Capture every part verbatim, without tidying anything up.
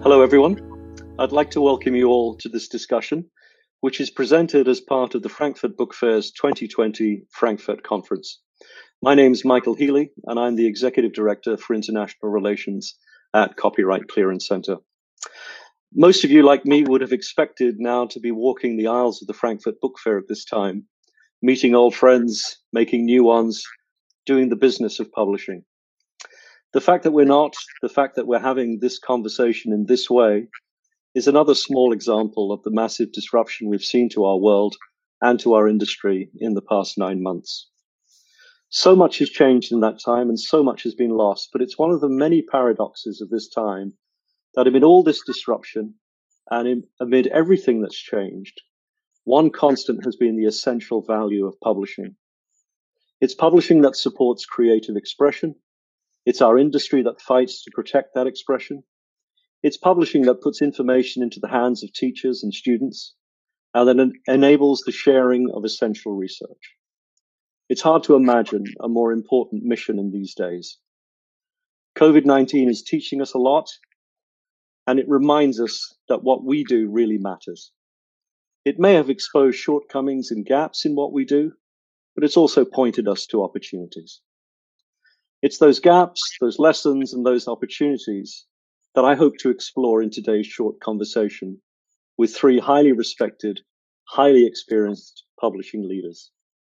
Hello, everyone. I'd like to welcome you all to this discussion, which is presented as part of the Frankfurt Book Fair's twenty twenty Frankfurt Conference. My name is Michael Healy, and I'm the Executive Director for International Relations at Copyright Clearance Center. Most of you, like me, would have expected now to be walking the aisles of the Frankfurt Book Fair at this time, meeting old friends, making new ones, doing the business of publishing. The fact that we're not, the fact that we're having this conversation in this way, is another small example of the massive disruption we've seen to our world and to our industry in the past nine months. So much has changed in that time and so much has been lost, but it's one of the many paradoxes of this time that amid all this disruption and in, amid everything that's changed, one constant has been the essential value of publishing. It's publishing that supports creative expression. It's our industry that fights to protect that expression. It's publishing that puts information into the hands of teachers and students and then enables the sharing of essential research. It's hard to imagine a more important mission in these days. COVID nineteen is teaching us a lot, and it reminds us that what we do really matters. It may have exposed shortcomings and gaps in what we do, but it's also pointed us to opportunities. It's those gaps, those lessons, and those opportunities that I hope to explore in today's short conversation with three highly respected, highly experienced publishing leaders.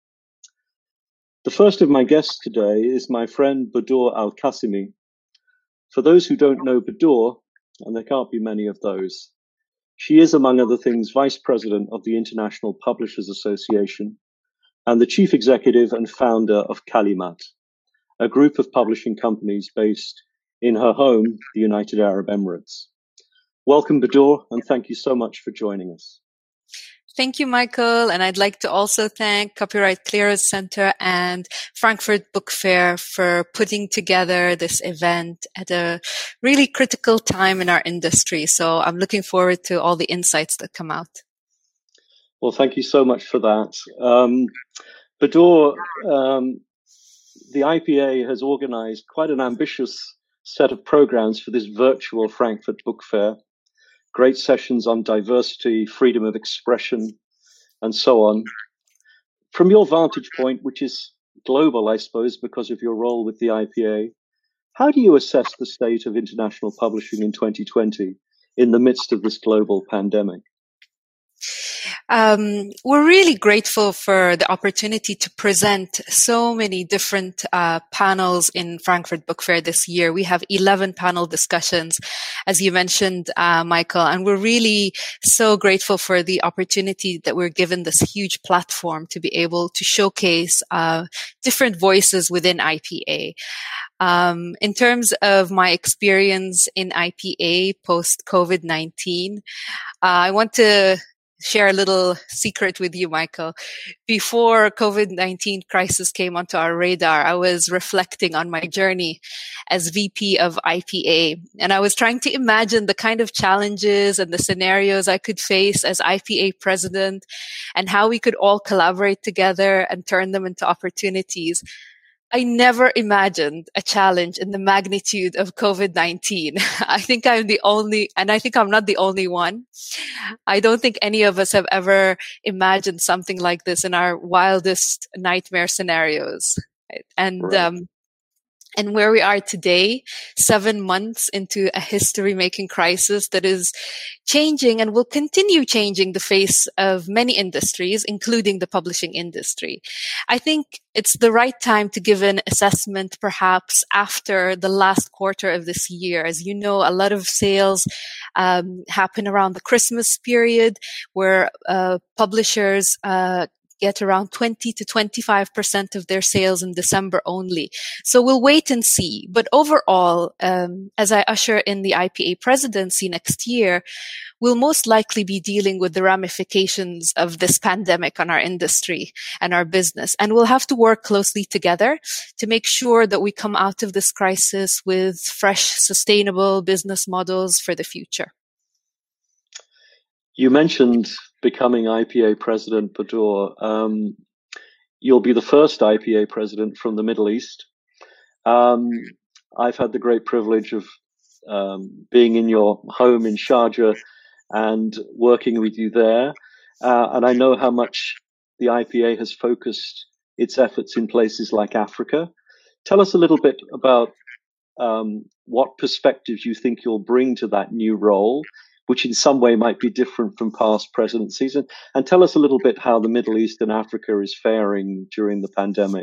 The first of my guests today is my friend Budur Al-Qasimi. For those who don't know Budur, and there can't be many of those, she is, among other things, Vice President of the International Publishers Association and the Chief Executive and founder of Kalimat, a group of publishing companies based in her home, the United Arab Emirates. Welcome, Budur, and thank you so much for joining us. Thank you, Michael. And I'd like to also thank Copyright Clearance Center and Frankfurt Book Fair for putting together this event at a really critical time in our industry. So I'm looking forward to all the insights that come out. Well, thank you so much for that. Um, Budur, um, the I P A has organized quite an ambitious set of programs for this virtual Frankfurt Book Fair. Great sessions on diversity, freedom of expression, and so on. From your vantage point, which is global, I suppose, because of your role with the I P A, how do you assess the state of international publishing in twenty twenty in the midst of this global pandemic? Um, we're really grateful for the opportunity to present so many different uh, panels in Frankfurt Book Fair this year. We have eleven panel discussions, as you mentioned, uh, Michael, and we're really so grateful for the opportunity that we're given this huge platform to be able to showcase uh, different voices within I P A. Um, in terms of my experience in I P A post-COVID nineteen, uh, I want to share a little secret with you, Michael. Before COVID nineteen crisis came onto our radar, I was reflecting on my journey as V P of I P A. And I was trying to imagine the kind of challenges and the scenarios I could face as I P A president and how we could all collaborate together and turn them into opportunities. I never imagined a challenge in the magnitude of COVID nineteen. I think I'm the only, and I think I'm not the only one. I don't think any of us have ever imagined something like this in our wildest nightmare scenarios. And, Right. um, and where we are today, seven months into a history-making crisis that is changing and will continue changing the face of many industries, including the publishing industry. I think it's the right time to give an assessment perhaps after the last quarter of this year. As you know, a lot of sales um, happen around the Christmas period where uh, publishers uh, get around twenty to twenty-five percent of their sales in December only. So we'll wait and see. But overall, um, as I usher in the I P A presidency next year, we'll most likely be dealing with the ramifications of this pandemic on our industry and our business. And we'll have to work closely together to make sure that we come out of this crisis with fresh, sustainable business models for the future. You mentioned becoming I P A president, Budur. Um, you'll be the first I P A president from the Middle East. Um, I've had the great privilege of um, being in your home in Sharjah and working with you there. Uh, and I know how much the I P A has focused its efforts in places like Africa. Tell us a little bit about um, what perspectives you think you'll bring to that new role, which in some way might be different from past presidencies. And, and tell us a little bit how the Middle East and Africa is faring during the pandemic.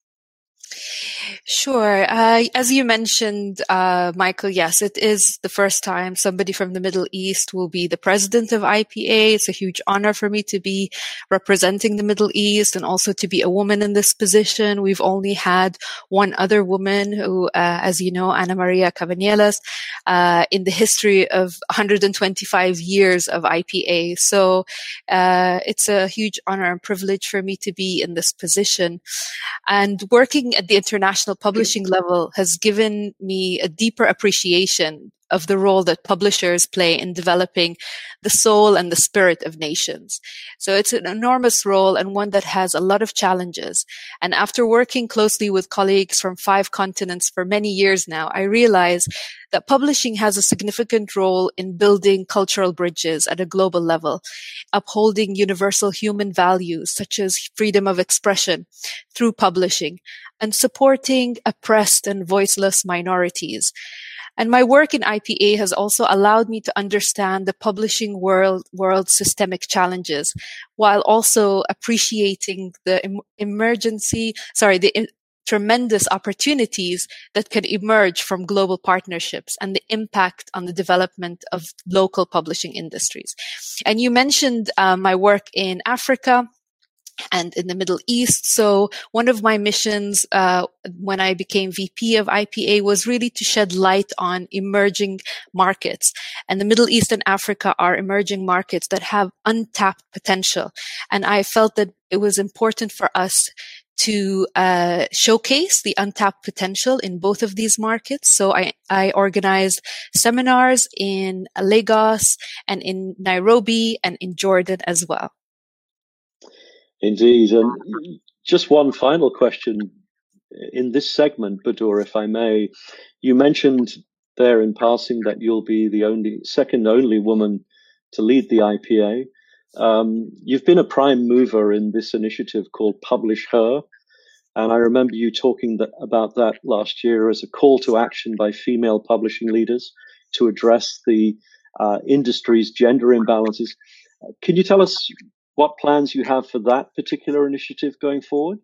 Sure. Uh, as you mentioned, uh, Michael, yes, it is the first time somebody from the Middle East will be the president of I P A. It's a huge honor for me to be representing the Middle East and also to be a woman in this position. We've only had one other woman who, uh, as you know, Ana Maria Cabanielas, uh, in the history of one hundred twenty-five years of I P A. So uh, it's a huge honor and privilege for me to be in this position. And working at the international publishing level has given me a deeper appreciation of the role that publishers play in developing the soul and the spirit of nations. So it's an enormous role and one that has a lot of challenges. And after working closely with colleagues from five continents for many years now, I realize that publishing has a significant role in building cultural bridges at a global level, upholding universal human values such as freedom of expression through publishing, and supporting oppressed and voiceless minorities. And my work in I P A has also allowed me to understand the publishing world world's systemic challenges, while also appreciating the em- emergency, sorry, the in- tremendous opportunities that can emerge from global partnerships and the impact on the development of local publishing industries. And you mentioned uh, my work in Africa and in the Middle East. So one of my missions uh, when I became V P of I P A was really to shed light on emerging markets. And the Middle East and Africa are emerging markets that have untapped potential. And I felt that it was important for us to uh, showcase the untapped potential in both of these markets. So I, I organized seminars in Lagos and in Nairobi and in Jordan as well. Indeed. And just one final question in this segment, Badur, if I may. You mentioned there in passing that you'll be the only second only woman to lead the I P A. Um, you've been a prime mover in this initiative called Publish Her. And I remember you talking that, about that last year as a call to action by female publishing leaders to address the uh, industry's gender imbalances. Can you tell us what plans you have for that particular initiative going forward?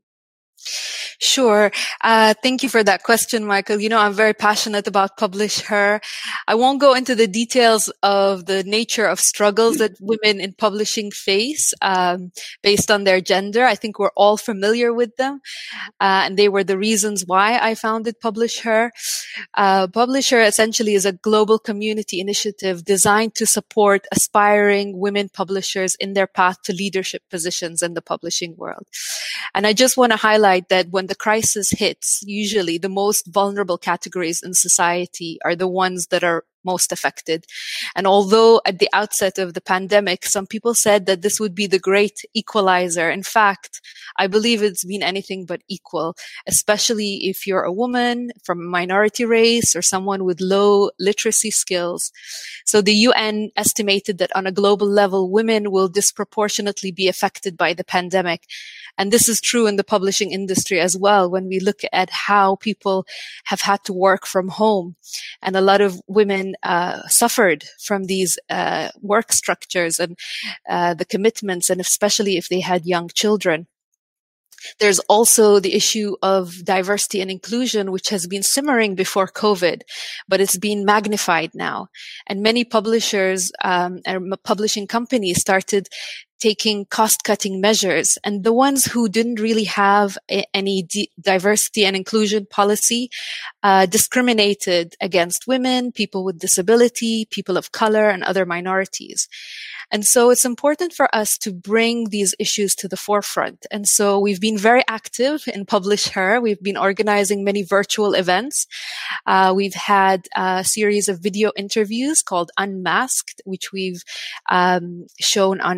Sure. Uh, thank you for that question, Michael. You know, I'm very passionate about Publish Her. I won't go into the details of the nature of struggles that women in publishing face um, based on their gender. I think we're all familiar with them. Uh, and they were the reasons why I founded Publish Her. Uh, Publish Her essentially is a global community initiative designed to support aspiring women publishers in their path to leadership positions in the publishing world. And I just want to highlight that when the crisis hits, usually the most vulnerable categories in society are the ones that are most affected. And although at the outset of the pandemic, some people said that this would be the great equalizer, in fact, I believe it's been anything but equal, especially if you're a woman from a minority race or someone with low literacy skills. So the U N estimated that on a global level, women will disproportionately be affected by the pandemic. And this is true in the publishing industry as well, when we look at how people have had to work from home. And a lot of women uh, suffered from these uh, work structures and uh, the commitments, and especially if they had young children. There's also the issue of diversity and inclusion, which has been simmering before COVID, but it's been magnified now. And many publishers um, and publishing companies started taking cost-cutting measures. And the ones who didn't really have a, any d- diversity and inclusion policy uh, discriminated against women, people with disability, people of color, and other minorities. And so it's important for us to bring these issues to the forefront. And so we've been very active in Publish Her. We've been organizing many virtual events. Uh, we've had a series of video interviews called Unmasked, which we've um, shown on our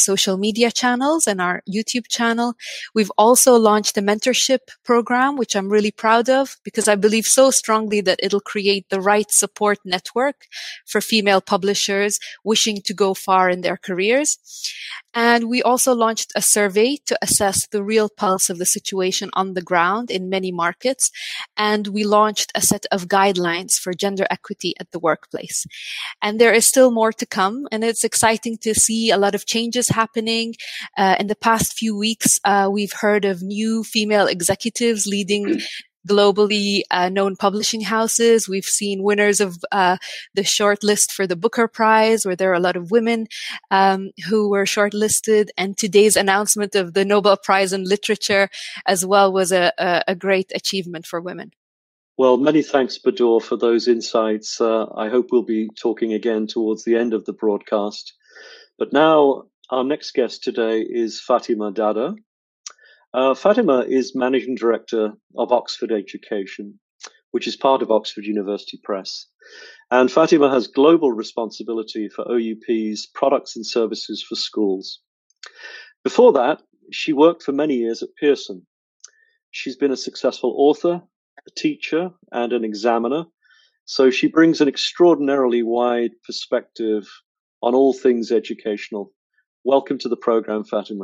social media channels and our YouTube channel. We've also launched a mentorship program, which I'm really proud of because I believe so strongly that it'll create the right support network for female publishers wishing to go far in their careers. And we also launched a survey to assess the real pulse of the situation on the ground in many markets. And we launched a set of guidelines for gender equity at the workplace. And there is still more to come. And it's exciting to see a lot of changes happening. Uh, in the past few weeks, uh, we've heard of new female executives leading globally uh, known publishing houses. We've seen winners of uh, the shortlist for the Booker Prize, where there are a lot of women um, who were shortlisted. And today's announcement of the Nobel Prize in Literature as well was a, a, a great achievement for women. Well, many thanks, Badur, for those insights. Uh, I hope we'll be talking again towards the end of the broadcast. But now our next guest today is Fatima Dada. Uh, Fatima is Managing Director of Oxford Education, which is part of Oxford University Press. And Fatima has global responsibility for O U P's products and services for schools. Before that, she worked for many years at Pearson. She's been a successful author, a teacher, and an examiner. So she brings an extraordinarily wide perspective on all things educational. Welcome to the program, Fatima.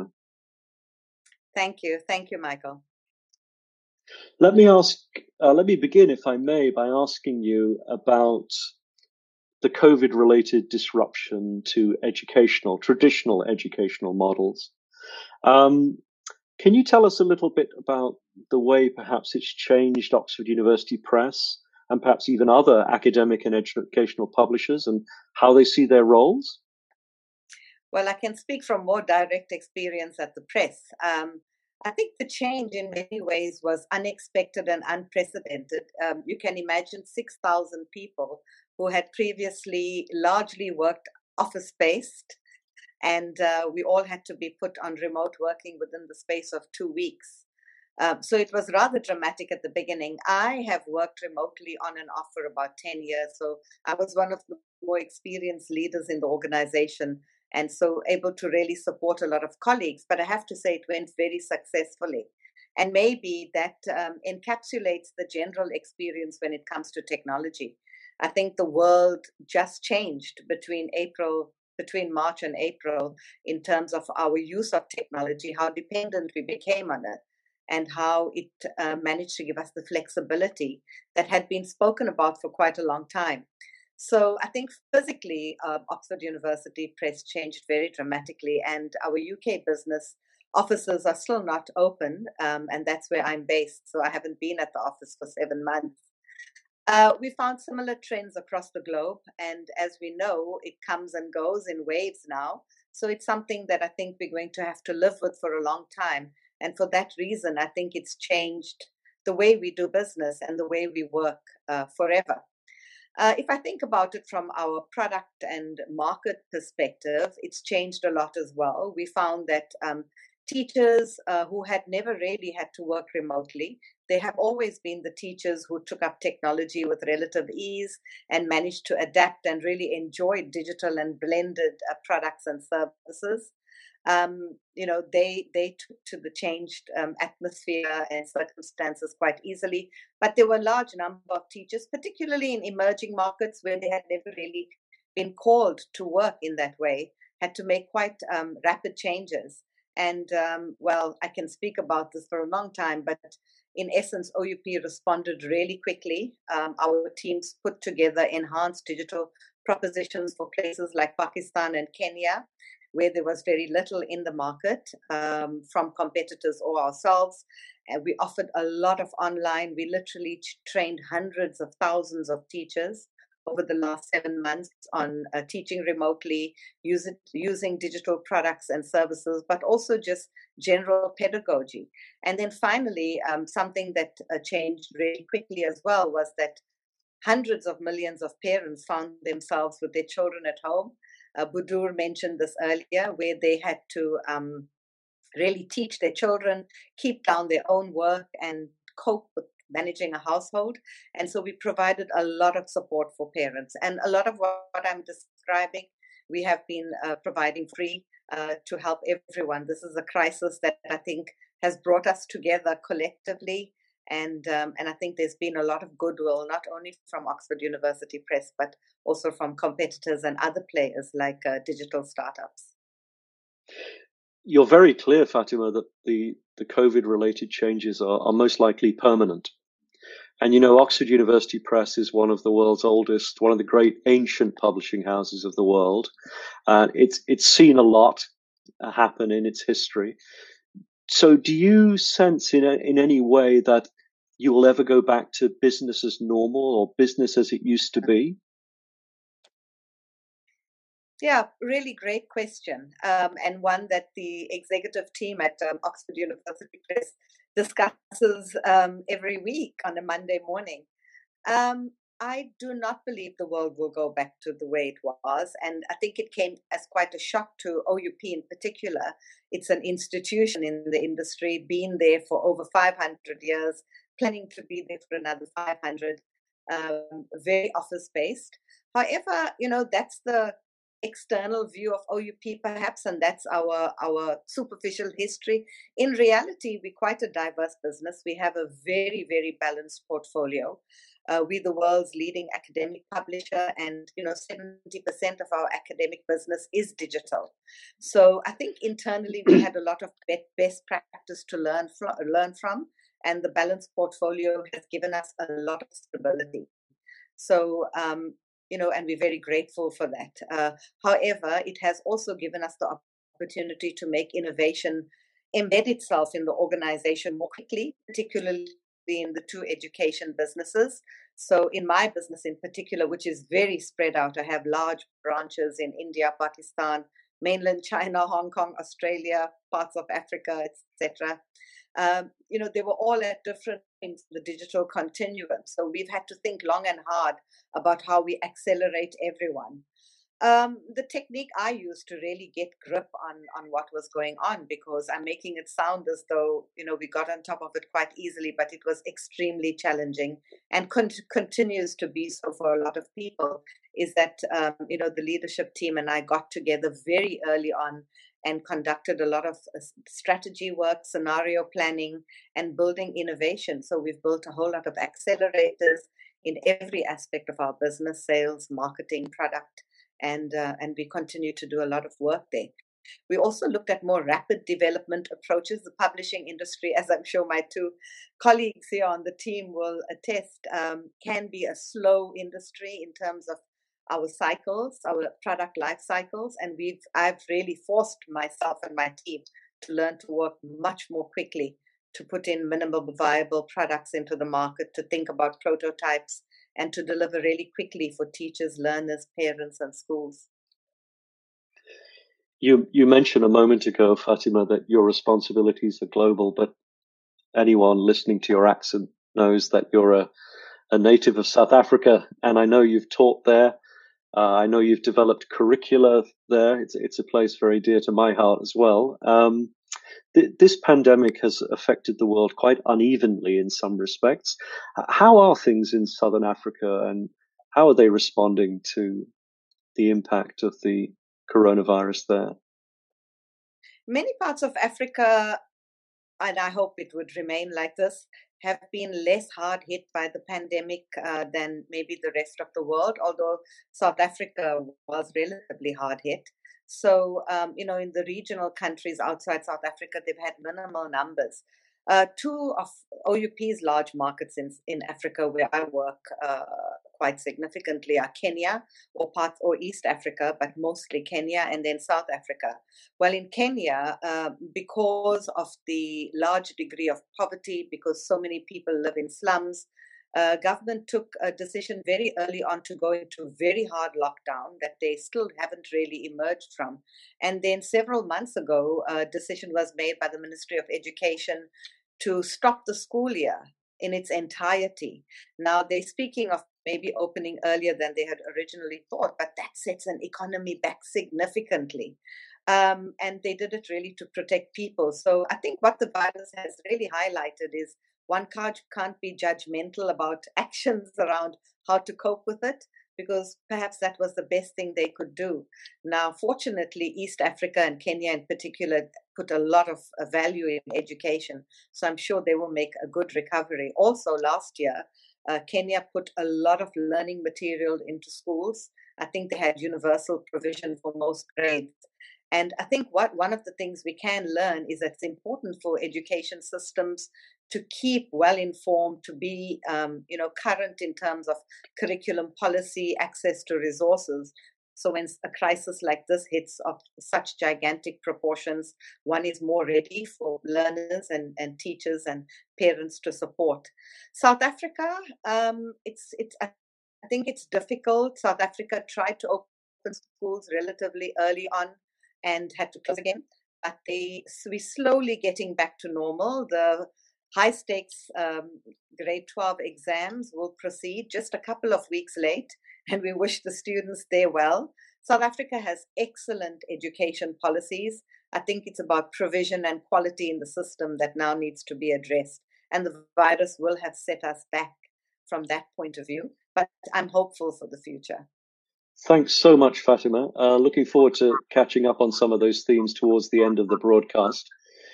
Thank you. Thank you, Michael. Let me ask, uh, let me begin, if I may, by asking you about the COVID-related disruption to educational, traditional educational models. Um, can you tell us a little bit about the way perhaps it's changed Oxford University Press and perhaps even other academic and educational publishers and how they see their roles? Well, I can speak from more direct experience at the press. Um, I think the change in many ways was unexpected and unprecedented. Um, you can imagine six thousand people who had previously largely worked office-based, and uh, we all had to be put on remote working within the space of two weeks. Um, so it was rather dramatic at the beginning. I have worked remotely on and off for about ten years, so I was one of the more experienced leaders in the organization, and so able to really support a lot of colleagues. But I have to say it went very successfully. And maybe that um, encapsulates the general experience when it comes to technology. I think the world just changed between April, between March and April in terms of our use of technology, how dependent we became on it, and how it uh, managed to give us the flexibility that had been spoken about for quite a long time. So I think physically, uh, Oxford University Press changed very dramatically, and our U K business offices are still not open, um, and that's where I'm based. So I haven't been at the office for seven months. Uh, we found similar trends across the globe, and as we know, it comes and goes in waves now. So it's something that I think we're going to have to live with for a long time. And for that reason, I think it's changed the way we do business and the way we work uh, forever. Uh, if I think about it from our product and market perspective, it's changed a lot as well. We found that um, teachers uh, who had never really had to work remotely, they have always been the teachers who took up technology with relative ease and managed to adapt and really enjoyed digital and blended uh, products and services. Um, you know, they they took to the changed um, atmosphere and circumstances quite easily. But there were a large number of teachers, particularly in emerging markets where they had never really been called to work in that way, had to make quite um, rapid changes. And, um, well, I can speak about this for a long time, but in essence, O U P responded really quickly. Um, our teams put together enhanced digital propositions for places like Pakistan and Kenya, where there was very little in the market um, from competitors or ourselves. And we offered a lot of online. We literally trained hundreds of thousands of teachers over the last seven months on uh, teaching remotely, use it, using digital products and services, but also just general pedagogy. And then finally, um, something that uh, changed really quickly as well was that hundreds of millions of parents found themselves with their children at home. Uh, Badur mentioned this earlier, where they had to um, really teach their children, keep down their own work, and cope with managing a household. And so we provided a lot of support for parents. And a lot of what, what I'm describing, we have been uh, providing free uh, to help everyone. This is a crisis that I think has brought us together collectively. And um, and I think there's been a lot of goodwill, not only from Oxford University Press, but also from competitors and other players like uh, digital startups. You're very clear, Fatima, that the, the COVID-related changes are, are most likely permanent. And, you know, Oxford University Press is one of the world's oldest, one of the great ancient publishing houses of the world. Uh, it's, it's seen a lot happen in its history. So do you sense in, a, in any way that you will ever go back to business as normal or business as it used to be? Yeah, really great question, um, and one that the executive team at um, Oxford University Press discusses um, every week on a Monday morning. Um, I do not believe the world will go back to the way it was, and I think it came as quite a shock to O U P in particular. It's an institution in the industry, been there for over five hundred years, planning to be there for another five hundred, um, very office-based. However, you know, that's the external view of O U P perhaps, and that's our our superficial history. In reality, we're quite a diverse business. We have a very, very balanced portfolio. Uh, we're the world's leading academic publisher, and you know, seventy percent of our academic business is digital. So I think internally we had a lot of best practice to learn from, learn from, and the balanced portfolio has given us a lot of stability. So um, you know, and we're very grateful for that. Uh, however, it has also given us the opportunity to make innovation embed itself in the organization more quickly, particularly in the two education businesses. So in my business in particular, which is very spread out, I have large branches in India, Pakistan, mainland China, Hong Kong, Australia, parts of Africa, et cetera. Um, you know, they were all at different things, the digital continuum. So we've had to think long and hard about how we accelerate everyone. Um, the technique I used to really get grip on, on what was going on, because I'm making it sound as though, you know, we got on top of it quite easily, but it was extremely challenging and con- continues to be so for a lot of people, is that, um, you know, the leadership team and I got together very early on and conducted a lot of strategy work, scenario planning, and building innovation. So we've built a whole lot of accelerators in every aspect of our business, sales, marketing, product, and uh, and we continue to do a lot of work there. We also looked at more rapid development approaches. The publishing industry, as I'm sure my two colleagues here on the team will attest, um, can be a slow industry in terms of our cycles, our product life cycles, and we've I've really forced myself and my team to learn to work much more quickly, to put in minimum viable products into the market, to think about prototypes, and to deliver really quickly for teachers, learners, parents, and schools. You you mentioned a moment ago, Fatima, that your responsibilities are global, but anyone listening to your accent knows that you're a, a native of South Africa, and I know you've taught there. Uh, I know you've developed curricula there. It's it's a place very dear to my heart as well. Um, th- this pandemic has affected the world quite unevenly in some respects. How are things in Southern Africa, and how are they responding to the impact of the coronavirus there? Many parts of Africa, and I hope it would remain like this, have been less hard hit by the pandemic uh, than maybe the rest of the world, although South Africa was relatively hard hit. So, um, you know, in the regional countries outside South Africa, they've had minimal numbers. Uh, two of O U P's large markets in, in Africa where I work uh, quite significantly are Kenya or parts or East Africa, but mostly Kenya, and then South Africa. Well, in Kenya, uh, because of the large degree of poverty, because so many people live in slums, uh, government took a decision very early on to go into very hard lockdown that they still haven't really emerged from. And then several months ago, a decision was made by the Ministry of Education to stop the school year in its entirety. Now, they're speaking of maybe opening earlier than they had originally thought, but that sets an economy back significantly. Um, and they did it really to protect people. So I think what the virus has really highlighted is one can't, can't be judgmental about actions around how to cope with it. because perhaps that was the best thing they could do. Now, fortunately, East Africa and Kenya in particular put a lot of value in education. So I'm sure they will make a good recovery. Also, last year, uh, Kenya put a lot of learning material into schools. I think they had universal provision for most grades. And I think what one of the things we can learn is that it's important for education systems to keep well informed, to be um, you know, current in terms of curriculum policy, access to resources. So when a crisis like this hits of such gigantic proportions, one is more ready for learners and, and teachers and parents to support. South Africa, um, it's it's I think it's difficult. South Africa tried to open schools relatively early on and had to close again. But they, so we're slowly getting back to normal. The high stakes um, grade twelve exams will proceed just a couple of weeks late, and we wish the students there well. South Africa has excellent education policies. I think it's about provision and quality in the system that now needs to be addressed. And the virus will have set us back from that point of view. But I'm hopeful for the future. Thanks so much, Fatima. Uh, looking forward to catching up on some of those themes towards the end of the broadcast.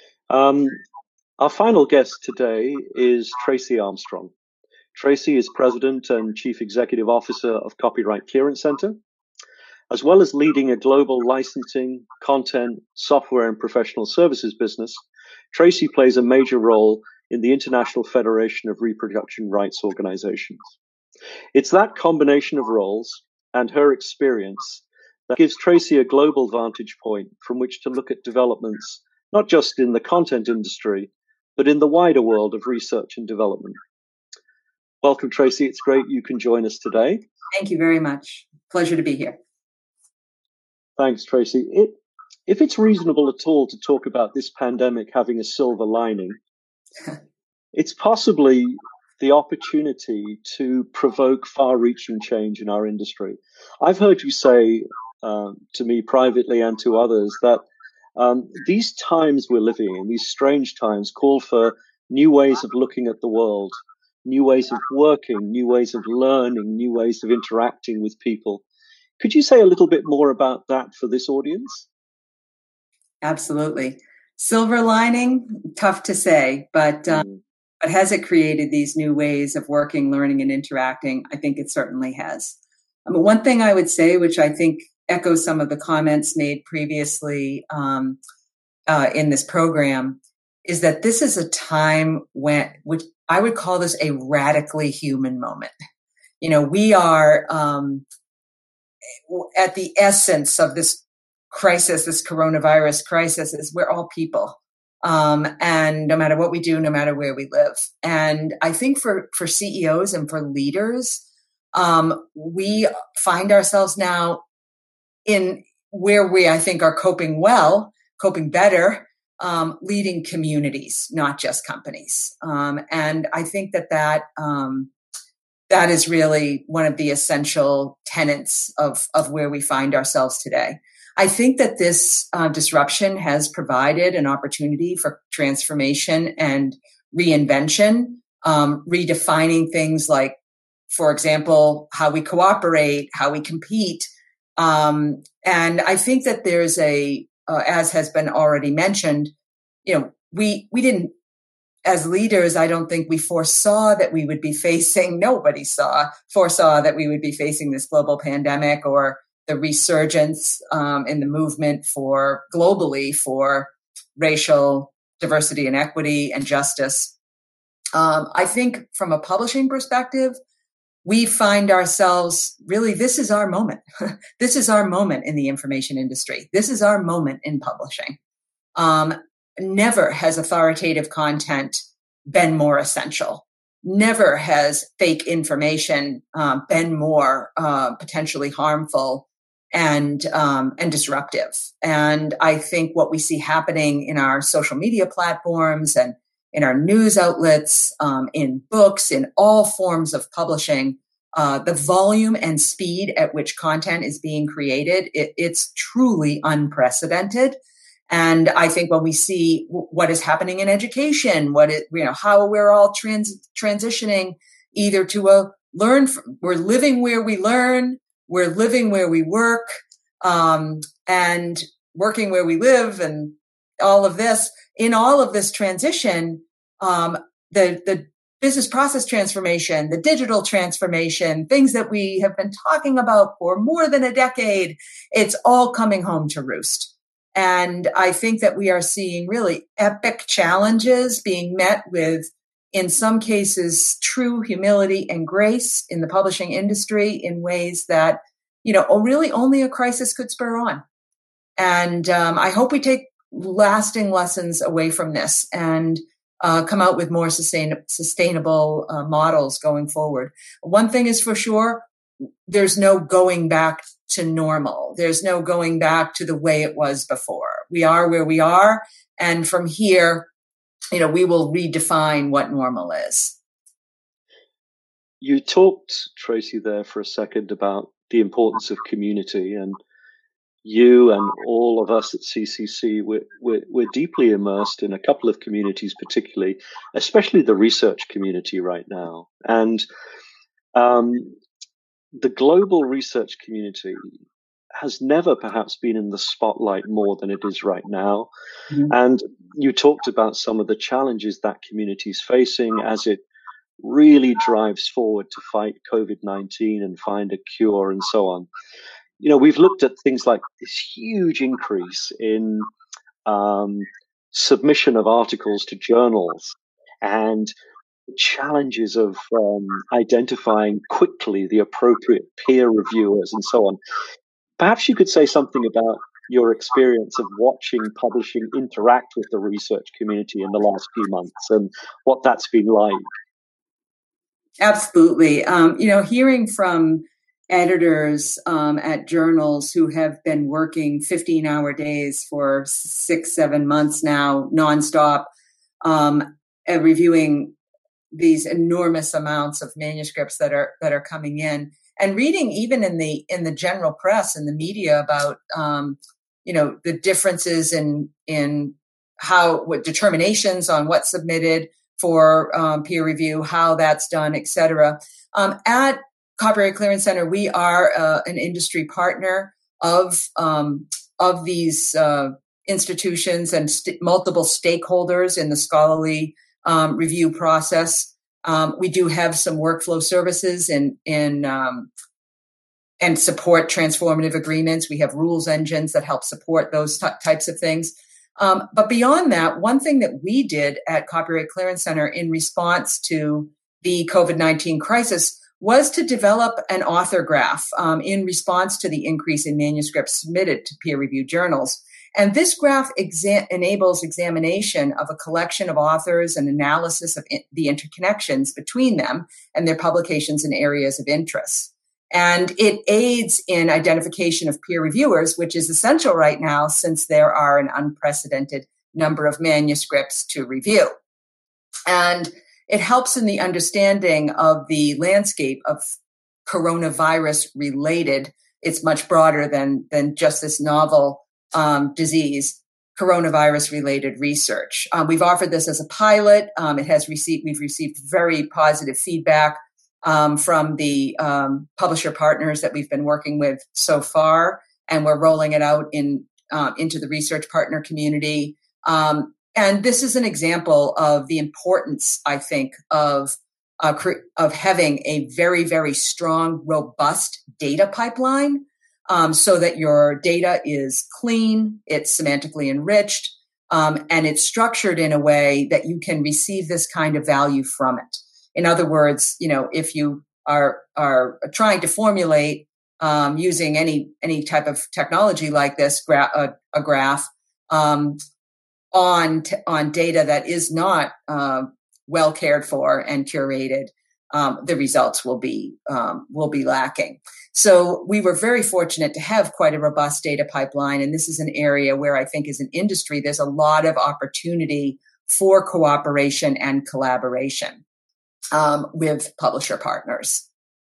Um, our final guest today is Tracy Armstrong. Tracy is President and Chief Executive Officer of Copyright Clearance Center. As well as leading a global licensing, content, software, and professional services business, Tracy plays a major role in the International Federation of Reproduction Rights Organizations. It's that combination of roles and her experience that gives Tracy a global vantage point from which to look at developments, not just in the content industry, but in the wider world of research and development. Welcome, Tracy. It's great you can join us today. Thank you very much. Pleasure to be here. Thanks, Tracy. It, if it's reasonable at all to talk about this pandemic having a silver lining, it's possibly the opportunity to provoke far-reaching change in our industry. I've heard you say uh, to me privately and to others that um, these times we're living in, these strange times, call for new ways of looking at the world, new ways of working, new ways of learning, new ways of interacting with people. Could you say a little bit more about that for this audience? Absolutely. Silver lining, tough to say, but um, mm. but has it created these new ways of working, learning, and interacting? I think it certainly has. Um, one thing I would say, which I think echoes some of the comments made previously um, uh, in this program, is that this is a time when, which I would call this a radically human moment. You know, we are um, at the essence of this crisis, this coronavirus crisis, is we're all people. Um, and no matter what we do, no matter where we live. And I think for, for C E Os and for leaders, um, we find ourselves now in where we, I think, are coping well, coping better, um, leading communities, not just companies. Um, and I think that that, um, that is really one of the essential tenets of, of where we find ourselves today. I think that this uh, disruption has provided an opportunity for transformation and reinvention, um, redefining things like, for example, how we cooperate, how we compete. Um, and I think that there's a, uh, as has been already mentioned, you know, we, we didn't, as leaders, I don't think we foresaw that we would be facing, nobody saw, foresaw that we would be facing this global pandemic or the resurgence um, in the movement for globally for racial diversity and equity and justice. Um, I think from a publishing perspective, we find ourselves really, this is our moment. This is our moment in the information industry. This is our moment in publishing. Um, never has authoritative content been more essential. Never has fake information um, been more uh, potentially harmful and um, and disruptive. And I think what we see happening in our social media platforms and in our news outlets, um, in books, in all forms of publishing, uh, the volume and speed at which content is being created, it, it's truly unprecedented. And I think when we see w- what is happening in education, what it, you know, how we're all trans- transitioning either to a learn. From, we're living where we learn. We're living where we work, um, and working where we live, and all of this. In all of this transition, um, the the business process transformation, the digital transformation, things that we have been talking about for more than a decade, it's all coming home to roost. And I think that we are seeing really epic challenges being met with, in some cases, true humility and grace in the publishing industry in ways that, you know, really only a crisis could spur on. And um, I hope we take lasting lessons away from this and uh, come out with more sustain- sustainable uh, models going forward. One thing is for sure, there's no going back to normal. There's no going back to the way it was before. We are where we are. And from here, you know, we will redefine what normal is. You talked, Tracy, there for a second about the importance of community, and you and all of us at C C C, we're, we're, we're deeply immersed in a couple of communities, particularly, especially the research community right now. And um, the global research community has never perhaps been in the spotlight more than it is right now. Mm-hmm. And you talked about some of the challenges that community is facing as it really drives forward to fight COVID nineteen and find a cure and so on. You know, we've looked at things like this huge increase in um, submission of articles to journals and challenges of um, identifying quickly the appropriate peer reviewers and so on. Perhaps you could say something about your experience of watching publishing interact with the research community in the last few months and what that's been like. Absolutely. Um, you know, hearing from editors um, at journals who have been working fifteen-hour days for six, seven months now, nonstop, um, and reviewing these enormous amounts of manuscripts that are that are coming in, and reading even in the in the general press and the media about um, you know the differences in in how what determinations on what's submitted for um, peer review, how that's done, et cetera. Um, at Copyright Clearance Center, we are uh, an industry partner of um, of these uh, institutions and st- multiple stakeholders in the scholarly um, review process. Um, we do have some workflow services in in um, and support transformative agreements. We have rules engines that help support those t- types of things. Um, but beyond that, one thing that we did at Copyright Clearance Center in response to the COVID nineteen crisis was to develop an author graph um, in response to the increase in manuscripts submitted to peer-reviewed journals. And this graph exa- enables examination of a collection of authors and analysis of in- the interconnections between them and their publications in areas of interest. And it aids in identification of peer reviewers, which is essential right now since there are an unprecedented number of manuscripts to review. And it helps in the understanding of the landscape of coronavirus-related, it's much broader than, than just this novel um, disease, coronavirus-related research. Um, we've offered this as a pilot. Um, it has received, we've received very positive feedback Um, from the um, publisher partners that we've been working with so far, and we're rolling it out in uh, into the research partner community. Um, and this is an example of the importance, I think, of uh, cr- of having a very, very strong, robust data pipeline, um, so that your data is clean, it's semantically enriched, um, and it's structured in a way that you can receive this kind of value from it. In other words, you know, if you are are trying to formulate um, using any any type of technology like this, gra- a, a graph um, on t- on data that is not uh, well cared for and curated, um, the results will be um, will be lacking. So we were very fortunate to have quite a robust data pipeline, and this is an area where I think, as an industry, there's a lot of opportunity for cooperation and collaboration Um, with publisher partners.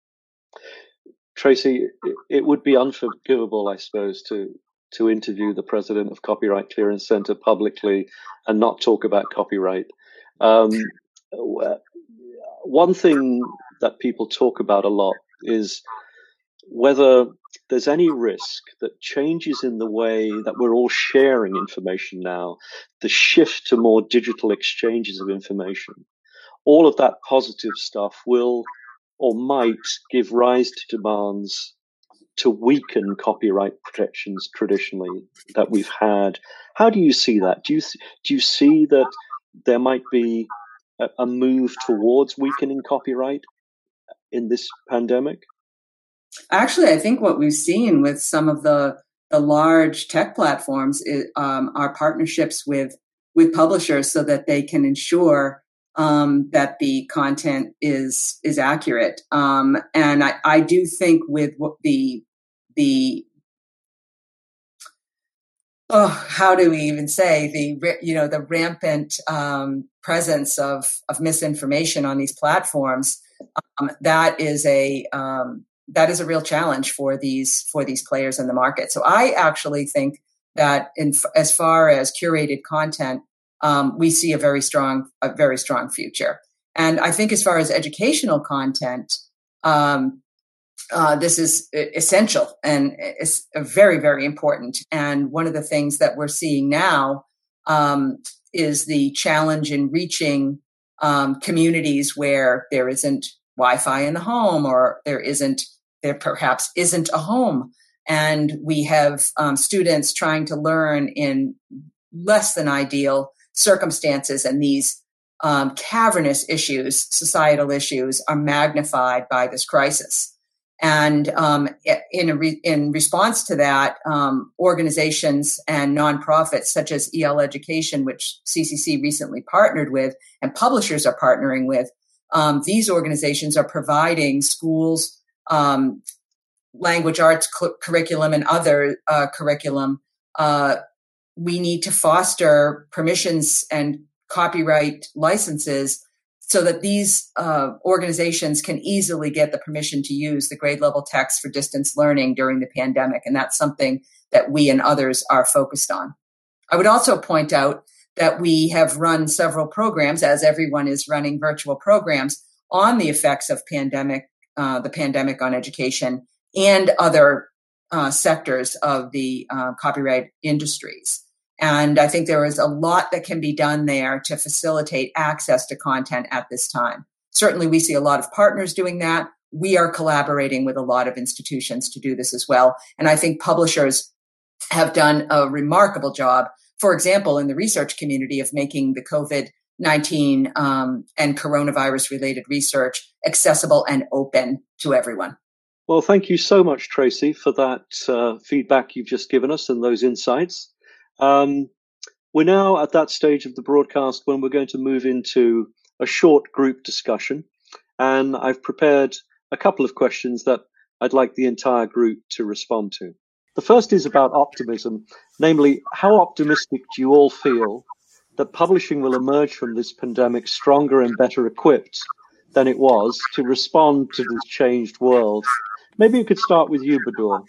Tracy, it would be unforgivable, I suppose, to to interview the president of Copyright Clearance Center publicly and not talk about copyright. Um, one thing that people talk about a lot is whether there's any risk that changes in the way that we're all sharing information now, the shift to more digital exchanges of information, all of that positive stuff will or might give rise to demands to weaken copyright protections traditionally that we've had. How do you see that? Do you do you see that there might be a, a move towards weakening copyright in this pandemic? Actually, I think what we've seen with some of the the large tech platforms is, um, are partnerships with with publishers so that they can ensure um, that the content is is accurate. Um, and I, I do think with the the oh, how do we even say the you know the rampant um, presence of of misinformation on these platforms, um, that is a um, that is a real challenge for these for these players in the market. So I actually think that in as far as curated content, um, we see a very strong a very strong future. And I think as far as educational content, um, uh, this is essential and it's very, very important. And one of the things that we're seeing now um, is the challenge in reaching um, communities where there isn't Wi-Fi in the home, or there isn't, there perhaps isn't a home. And we have um, students trying to learn in less than ideal circumstances. And these um, cavernous issues, societal issues, are magnified by this crisis. And um, in, a re- in response to that, um, organizations and nonprofits such as E L Education, which C C C recently partnered with, and publishers are partnering with, um, these organizations are providing schools um, language arts cu- curriculum and other uh, curriculum. Uh, we need to foster permissions and copyright licenses so that these uh, organizations can easily get the permission to use the grade level text for distance learning during the pandemic. And that's something that we and others are focused on. I would also point out that we have run several programs, as everyone is running virtual programs, on the effects of pandemic, uh, the pandemic on education and other uh, sectors of the uh, copyright industries. And I think there is a lot that can be done there to facilitate access to content at this time. Certainly, we see a lot of partners doing that. We are collaborating with a lot of institutions to do this as well. And I think publishers have done a remarkable job, for example, in the research community, of making the COVID nineteen um, and coronavirus-related research accessible and open to everyone. Well, thank you so much, Tracy, for that uh, feedback you've just given us and those insights. Um, we're now at that stage of the broadcast when we're going to move into a short group discussion. And I've prepared a couple of questions that I'd like the entire group to respond to. The first is about optimism, namely, how optimistic do you all feel that publishing will emerge from this pandemic stronger and better equipped than it was to respond to this changed world? Maybe you could start with you, Badur.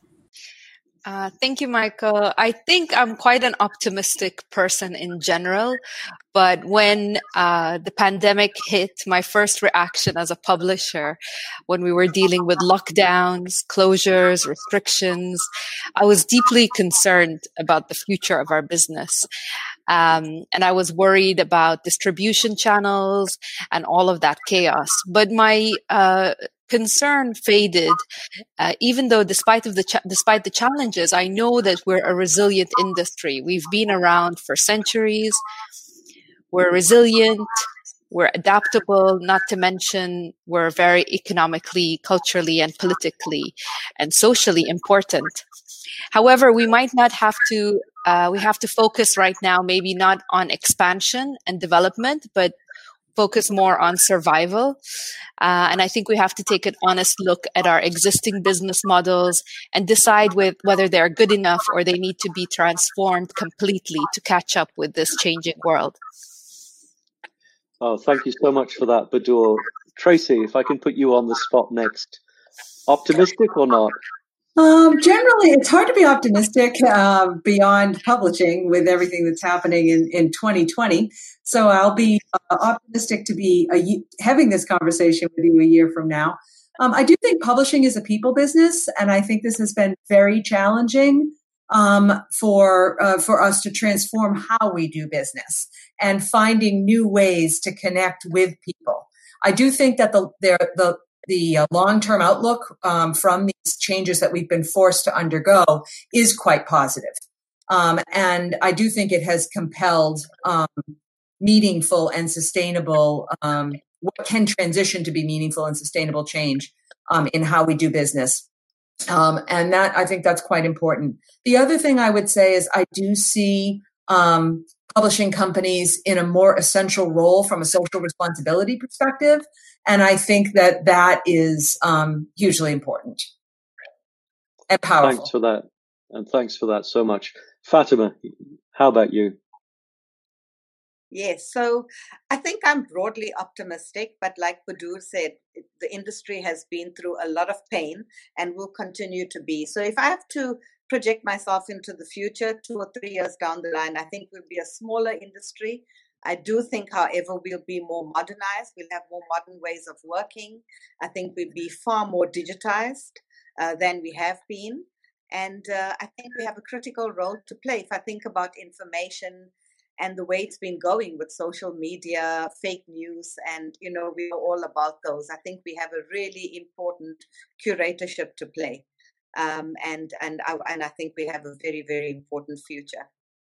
Uh, thank you, Michael. I think I'm quite an optimistic person in general, but when uh, the pandemic hit, my first reaction as a publisher, when we were dealing with lockdowns, closures, restrictions, I was deeply concerned about the future of our business. Um, and I was worried about distribution channels and all of that chaos. But my uh, concern faded, uh, even though despite of the ch- despite the challenges, I know that we're a resilient industry. We've been around for centuries. We're resilient. We're adaptable, not to mention we're very economically, culturally, and politically and socially important. However, we might not have to, uh, we have to focus right now, maybe not on expansion and development, but focus more on survival. Uh, and I think we have to take an honest look at our existing business models and decide with whether they're good enough or they need to be transformed completely to catch up with this changing world. Oh, thank you so much for that, Badur. Tracy, if I can put you on the spot next. Optimistic or not? Um, generally, it's hard to be optimistic uh, beyond publishing with everything that's happening in, in twenty twenty. So I'll be uh, optimistic to be a, having this conversation with you a year from now. Um, I do think publishing is a people business, and I think this has been very challenging um, for uh, for us to transform how we do business and finding new ways to connect with people. I do think that the the, the The uh, long-term outlook um, from these changes that we've been forced to undergo is quite positive. Um, and I do think it has compelled um, meaningful and sustainable, um, what can transition to be meaningful and sustainable change um, in how we do business. Um, and that, I think that's quite important. The other thing I would say is I do see um, publishing companies in a more essential role from a social responsibility perspective. And I think that that is um, hugely important and powerful. Thanks for that. And thanks for that so much. Fatima, how about you? Yes, so I think I'm broadly optimistic, but like Badur said, the industry has been through a lot of pain and will continue to be. So if I have to project myself into the future, two or three years down the line, I think we'll be a smaller industry. I do think, however, we'll be more modernized. We'll have more modern ways of working. I think we'll be far more digitized uh, than we have been. And uh, I think we have a critical role to play. If I think about information and the way it's been going with social media, fake news, and, you know, we are all about those. I think we have a really important curatorship to play. Um, and, and, I, and I think we have a very, very important future.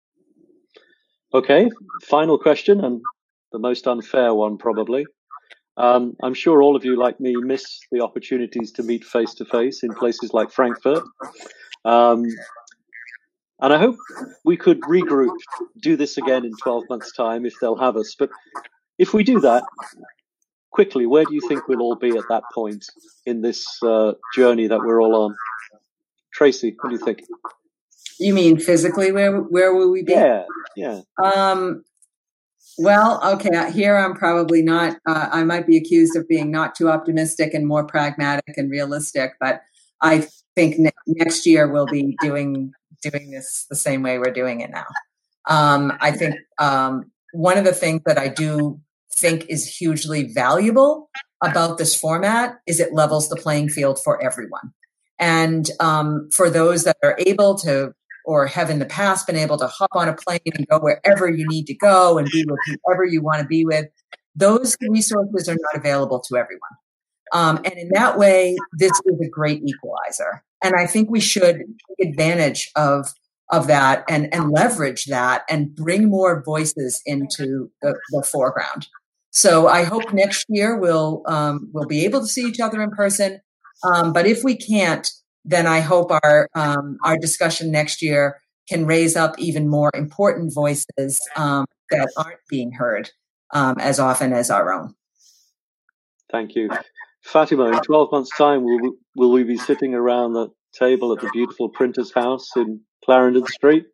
Okay, final question, and the most unfair one probably. Um, I'm sure all of you, like me, miss the opportunities to meet face-to-face in places like Frankfurt. Um, and I hope we could regroup, do this again in twelve months' time if they'll have us. But if we do that, quickly, where do you think we'll all be at that point in this uh, journey that we're all on? Tracy, what do you think? You mean physically? Where where will we be? Yeah, yeah. Um, well, okay. Here I'm probably not. Uh, I might be accused of being not too optimistic and more pragmatic and realistic. But I think ne- next year we'll be doing doing this the same way we're doing it now. Um, I think um, one of the things that I do think is hugely valuable about this format is it levels the playing field for everyone. And um, for those that are able to, or have in the past been able to hop on a plane and go wherever you need to go and be with whoever you want to be with, those resources are not available to everyone. Um, and in that way, this is a great equalizer. And I think we should take advantage of of that and, and leverage that and bring more voices into the, the foreground. So I hope next year we'll um, we'll be able to see each other in person. Um, but if we can't, then I hope our um, our discussion next year can raise up even more important voices um, that aren't being heard um, as often as our own. Thank you. Fatima, in twelve months' time, will we, will we be sitting around the table at the beautiful Printer's House in Clarendon Street?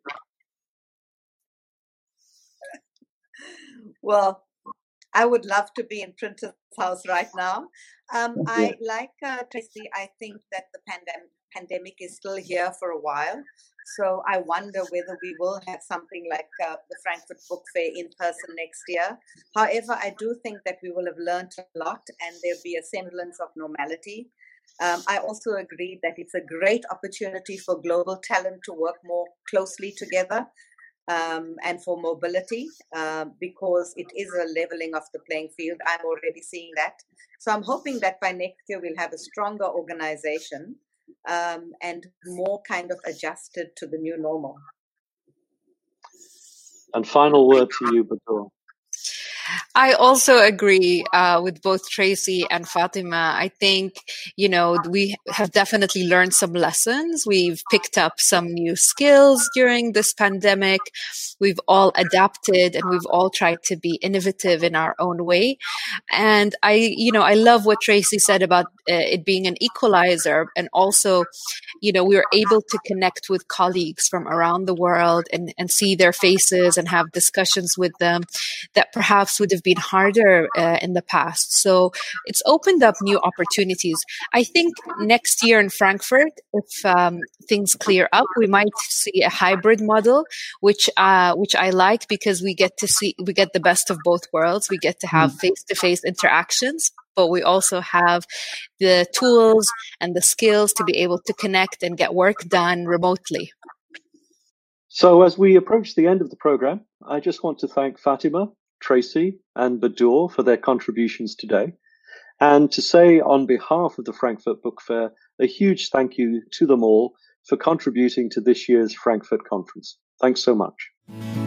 Well, I would love to be in Printer's House right now. Um, I like uh, Tracy. I think that the pandemic pandemic is still here for a while, so I wonder whether we will have something like uh, the Frankfurt Book Fair in person next year. However, I do think that we will have learned a lot, and there'll be a semblance of normality. Um, I also agree that it's a great opportunity for global talent to work more closely together. Um, and for mobility, uh, because it is a leveling of the playing field. I'm already seeing that. So I'm hoping that by next year we'll have a stronger organization um, and more kind of adjusted to the new normal. And final word to you, Badur. I also agree uh, with both Tracy and Fatima. I think, you know, we have definitely learned some lessons. We've picked up some new skills during this pandemic. We've all adapted and we've all tried to be innovative in our own way. And I, you know, I love what Tracy said about uh, it being an equalizer. And also, you know, we were able to connect with colleagues from around the world and, and see their faces and have discussions with them that perhaps would have been harder uh, in the past. So it's opened up new opportunities. I think next year in Frankfurt, if um, things clear up, we might see a hybrid model, which uh, which I like because we get to see we get the best of both worlds. We get to have face-to-face interactions, but we also have the tools and the skills to be able to connect and get work done remotely. So as we approach the end of the program, I just want to thank Fatima, Tracy, and Badur for their contributions today, and to say on behalf of the Frankfurt Book Fair, a huge thank you to them all for contributing to this year's Frankfurt Conference. Thanks so much.